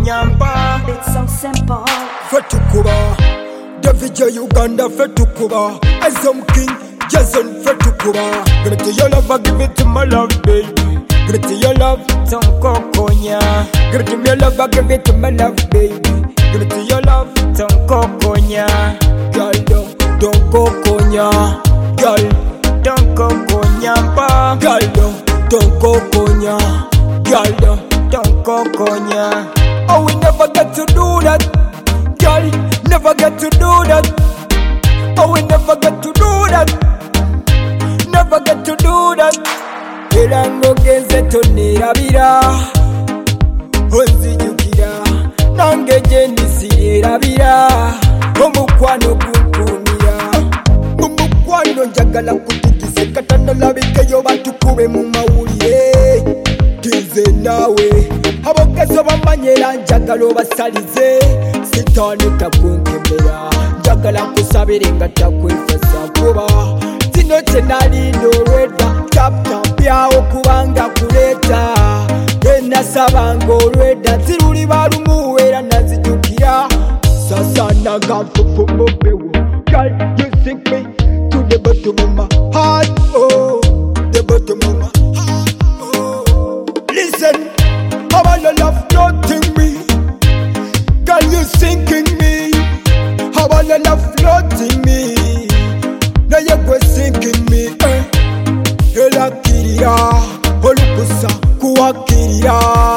nyamba. It's so simple. Fetukuba, David Uganda Fetukuba, Azam King, Jason Fetukuba. Give it to your love, I give it to my love, baby. Give it to your love, Tonko konya. give it to me love, I give it to my love, baby. Give it to your love, Tonko konya. girl, don't go konya, girl, Tonko konya pa. girl, don't go konya, girl, Tonko konya. oh, we never get to do that, girl, never get to do that. Oh, we never get to do that, never get to do that. Erango genze tonirabira, onzijukira, nange gyendi sirabira. Omukwano gunkumira, mumukwano njagala kutikise katano labikeyo batukube mu mawulire. Tinze naawe abogezo bamanyera njagala obasalize, sitaani takunkemera, njagala nkusabire nga takwefasa kuba zino kyenalinda olwedda taptapyawo kubanga kuleeta enasabanga olwedda ziruli balumu era nazijukira sasanaga mfufumobewo. Girl, you sink me to the bottom of my heart, oh, the bottom of my heart, oh. Listen, how about your love floating me? Girl, you sinking me. How about your love floating me? Now you go sinking me, eh? Elakirira, olukusa kuwakirira,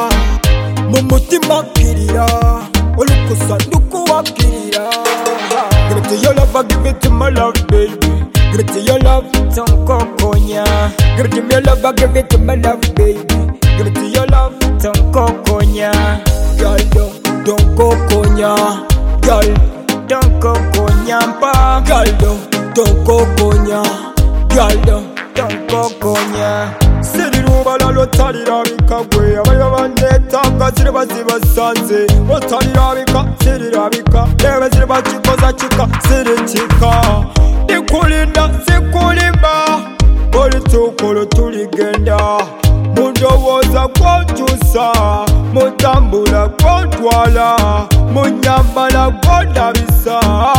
mumutima kirira, olukusa ndukuwakirira. Give it to your love, I give it to my love, baby. Give it to your love, Tonko konya. give it to me love, I give it to my love, baby. Give it to your love, Tonko konya. girl, don't go konya, girl, Tonko konya pa. girl, don't go konya, girl. Tonko konya. Sirubala lotalirabika gwe abayo banetanga ziriba zibasanze lotalirabika sirirabika lebe ziriba kikoza kika sirikika ndikulinda sikulimba olutukulu tuligenda mundowooza kwokyusa mutambula kwotwala munyambala gwondabisa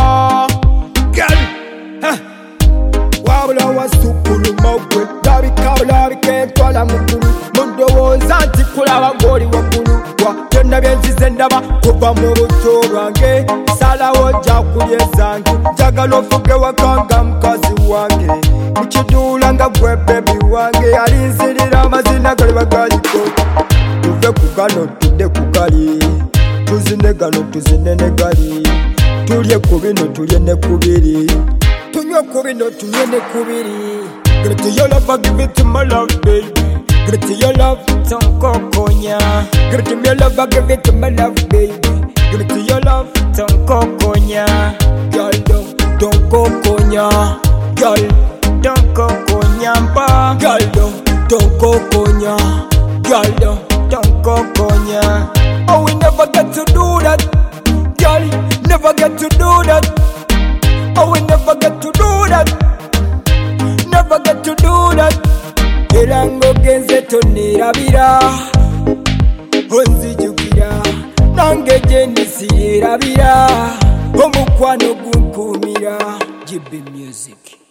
wabula wasukuluma gwe labika bulabika entwala mukulu mundowooza nti kulaba ng'oli waggulu wa byonna byenzize ndaba kuva mu buto bwange salawo jakulya ezange njagala ofuge wakanga mukazi wange mukiduula nga gwe bebi wange alinzirira amazina gali bagaliko tuve ku gano tudde ku gali tuzine gano tuzine ne gali tulye ku bino tulye ne ku biri tunywe ku bino tulye ne ku biri. Give it to your love, I give it to my love, baby. Give it to your love, Tonko konya. give it to me love, I give it to my love, baby. Give it to your love, Tonko konya. girl, don't go konya, girl, Tonko konya pa. girl, don't go konya, girl. Tonko konya. Oh, we never get to do that, girl, never get to do that. Oh, we never get to do that, never get to do that. Erango genze tonirabira, onzijukira, nange gyendi sirabira, omukwano gunkumira. GB Music.